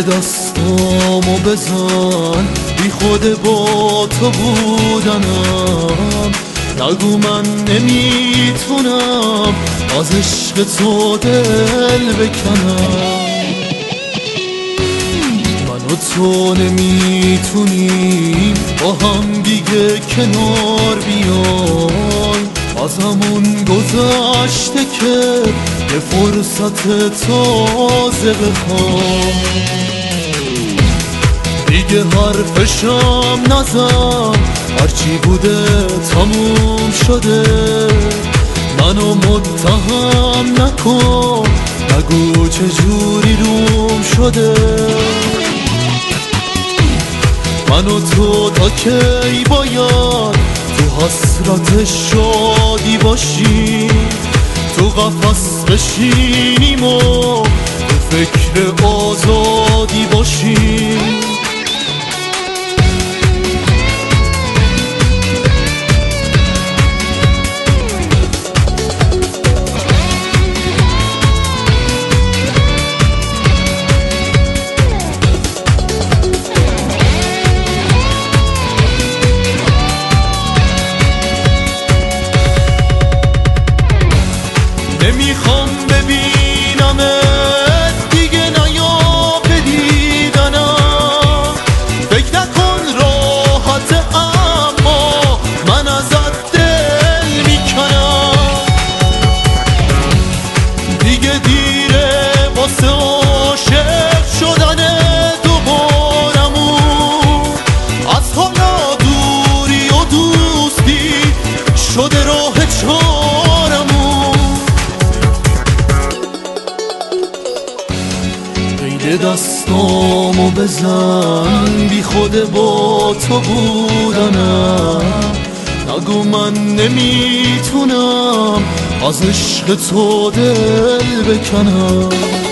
دستامو بزن، بی خود با تو بودنم. نگو من نمیتونم از عشق تو دل بکنم. من و تو نمیتونیم با هم دیگه کنار بیایم، از همون گذشته که یه فرصت تازه بخوام. دیگه حرفشم نزن، هرچی بوده تموم شده. منو متهم نکن، نگو چجوری روم شده. من و تو تا کی باید تو حسرت شادی باشیم، تو قفس بشینیم و به فکر آزادی باشیم. نمیخوام ببینمت دیگه، نیا به دیدنم. فکر نکن راحته اما من ازت دل میکنم. دیگه دیره واسه عاشق شدن دوبارمون. از حالا دوری و دوستی شده راه چارمون. دستامو بزن، بی خود با تو بودنم. نگو من نمیتونم از عشق تو دل بکنم.